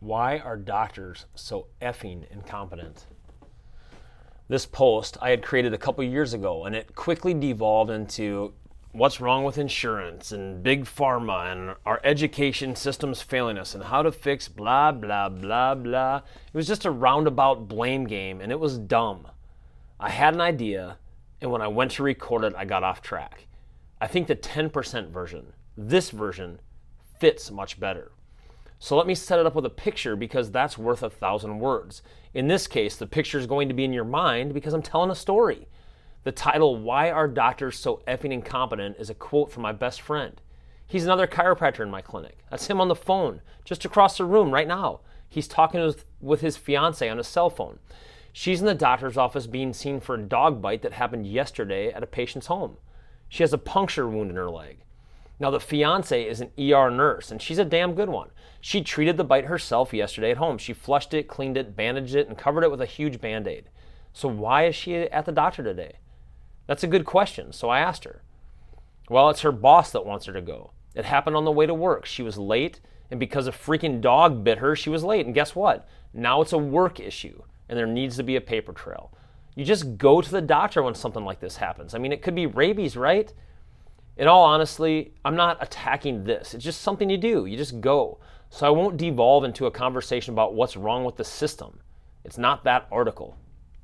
Why are doctors so effing incompetent? This post I had created a couple years ago, and it quickly devolved into what's wrong with insurance and big pharma and our education system's failing us and how to fix blah, blah, blah, blah. It was just a roundabout blame game, and it was dumb. I had an idea, and when I went to record it, I got off track. I think the 10% version, this version, fits much better. So let me set it up with a picture because that's worth 1,000 words. In this case, the picture is going to be in your mind because I'm telling a story. The title, Why Are Doctors So Effing Incompetent, is a quote from my best friend. He's another chiropractor in my clinic. That's him on the phone, just across the room right now. He's talking with his fiance on his cell phone. She's in the doctor's office being seen for a dog bite that happened yesterday at a patient's home. She has a puncture wound in her leg. Now, the fiance is an ER nurse, and she's a damn good one. She treated the bite herself yesterday at home. She flushed it, cleaned it, bandaged it, and covered it with a huge Band-Aid. So why is she at the doctor today? That's a good question, so I asked her. Well, it's her boss that wants her to go. It happened on the way to work. She was late, and because a freaking dog bit her, she was late. And guess what? Now it's a work issue, and there needs to be a paper trail. You just go to the doctor when something like this happens. I mean, it could be rabies, right? In all honesty, I'm not attacking this. It's just something you do. You just go. So I won't devolve into a conversation about what's wrong with the system. It's not that article.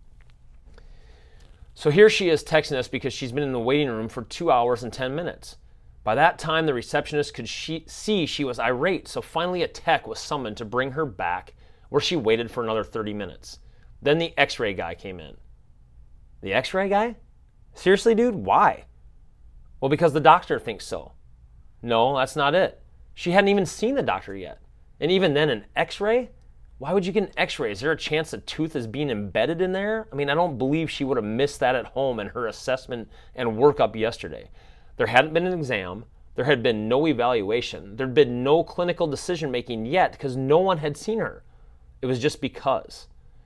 So here she is texting us because she's been in the waiting room for 2 hours and 10 minutes. By that time, the receptionist could see she was irate, so finally a tech was summoned to bring her back, where she waited for another 30 minutes. Then the x-ray guy came in. The x-ray guy? Seriously, dude? Why? Well, because the doctor thinks so. No, that's not it. She hadn't even seen the doctor yet. And even then, an x-ray? Why would you get an x-ray? Is there a chance a tooth is being embedded in there? I mean, I don't believe she would have missed that at home in her assessment and workup yesterday. There hadn't been an exam. There had been no evaluation. There'd been no clinical decision-making yet because no one had seen her. It was just because.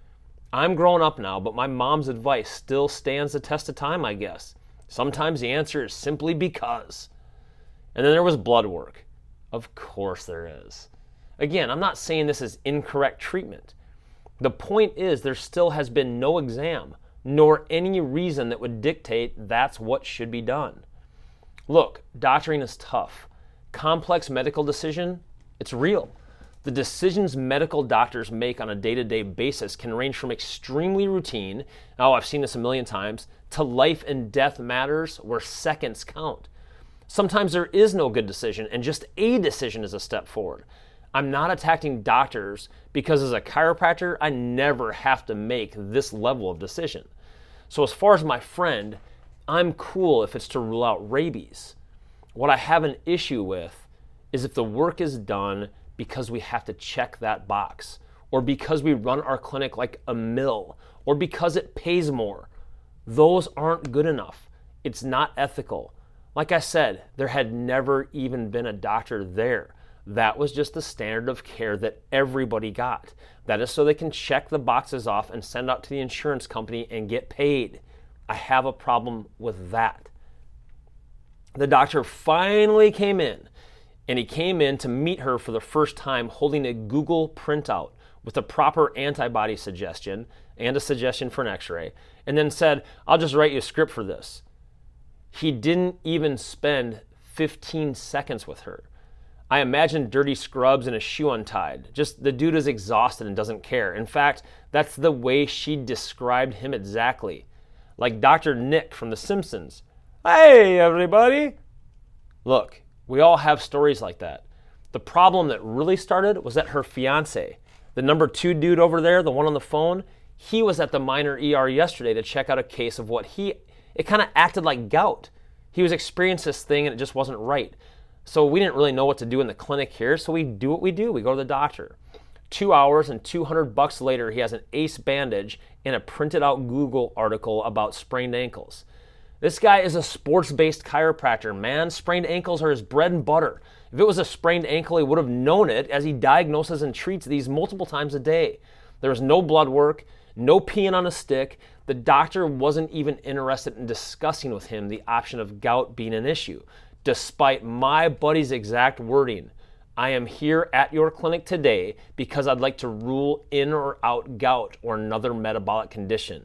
I'm grown up now, but my mom's advice still stands the test of time, I guess. Sometimes the answer is simply because. And then there was blood work. Of course there is. Again, I'm not saying this is incorrect treatment. The point is there still has been no exam, nor any reason that would dictate that's what should be done. Look, doctoring is tough. Complex medical decision, it's real. The decisions medical doctors make on a day-to-day basis can range from extremely routine, oh, I've seen this a million times, to life and death matters where seconds count. Sometimes there is no good decision, and just a decision is a step forward. I'm not attacking doctors because as a chiropractor, I never have to make this level of decision. So as far as my friend, I'm cool if it's to rule out rabies. What I have an issue with is if the work is done because we have to check that box, or because we run our clinic like a mill, or because it pays more. Those aren't good enough. It's not ethical. Like I said, there had never even been a doctor there. That was just the standard of care that everybody got. That is so they can check the boxes off and send out to the insurance company and get paid. I have a problem with that. The doctor finally came in, and he came in to meet her for the first time holding a Google printout with a proper antibody suggestion and a suggestion for an x-ray, and then said, I'll just write you a script for this. He didn't even spend 15 seconds with her. I imagine dirty scrubs and a shoe untied. Just the dude is exhausted and doesn't care. In fact, that's the way she described him exactly. Like Dr. Nick from The Simpsons. Hey, everybody. Look, we all have stories like that. The problem that really started was that her fiance, the number 2 dude over there, the one on the phone, he was at the minor ER yesterday to check out a case of it kind of acted like gout. He was experiencing this thing and it just wasn't right. So we didn't really know what to do in the clinic here, so we do what we do. We go to the doctor. 2 hours and $200 later, he has an ace bandage and a printed out Google article about sprained ankles. This guy is a sports-based chiropractor, man. Sprained ankles are his bread and butter. If it was a sprained ankle, he would have known it as he diagnoses and treats these multiple times a day. There was no blood work, no peeing on a stick. The doctor wasn't even interested in discussing with him the option of gout being an issue, despite my buddy's exact wording. I am here at your clinic today because I'd like to rule in or out gout or another metabolic condition.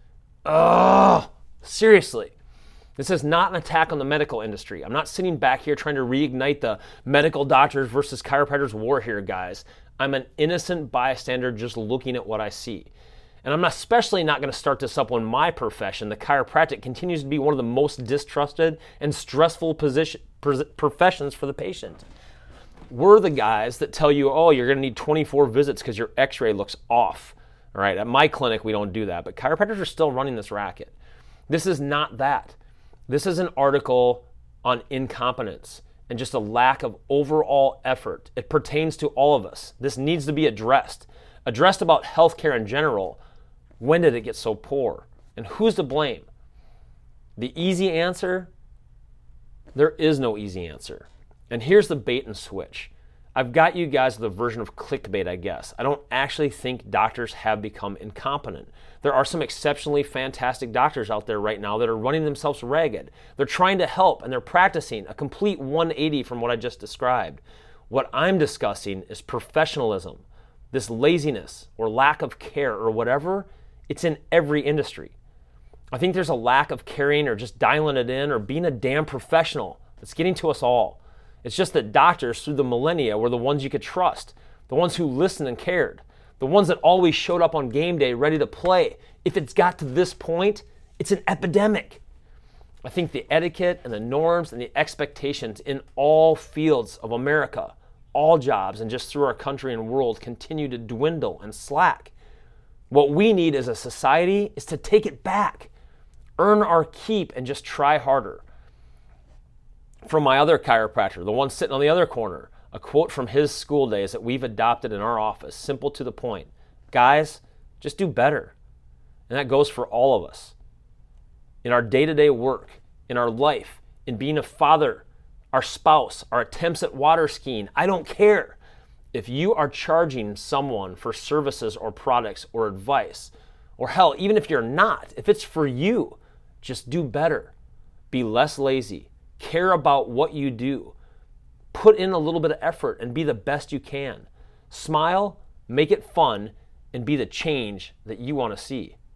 Ugh, seriously. This is not an attack on the medical industry. I'm not sitting back here trying to reignite the medical doctors versus chiropractors war here, guys. I'm an innocent bystander just looking at what I see. And I'm especially not going to start this up when my profession, the chiropractic, continues to be one of the most distrusted and stressful professions for the patient. We're the guys that tell you, oh, you're going to need 24 visits because your x-ray looks off. All right, at my clinic, we don't do that, but chiropractors are still running this racket. This is not that. This is an article on incompetence and just a lack of overall effort. It pertains to all of us. This needs to be addressed. Addressed about healthcare in general. When did it get so poor? And who's to blame? The easy answer? There is no easy answer. And here's the bait and switch. I've got you guys with a version of clickbait, I guess. I don't actually think doctors have become incompetent. There are some exceptionally fantastic doctors out there right now that are running themselves ragged. They're trying to help and they're practicing a complete 180 from what I just described. What I'm discussing is professionalism. This laziness or lack of care or whatever, it's in every industry. I think there's a lack of caring or just dialing it in or being a damn professional. It's getting to us all. It's just that doctors through the millennia were the ones you could trust, the ones who listened and cared, the ones that always showed up on game day ready to play. If it's got to this point, it's an epidemic. I think the etiquette and the norms and the expectations in all fields of America, all jobs and just through our country and world continue to dwindle and slack. What we need as a society is to take it back, earn our keep and just try harder. From my other chiropractor, the one sitting on the other corner, a quote from his school days that we've adopted in our office, simple to the point. Guys, just do better. And that goes for all of us. In our day-to-day work, in our life, in being a father, our spouse, our attempts at water skiing, I don't care. If you are charging someone for services or products or advice, or hell, even if you're not, if it's for you, just do better. Be less lazy. Care about what you do. Put in a little bit of effort and be the best you can. Smile, make it fun, and be the change that you want to see.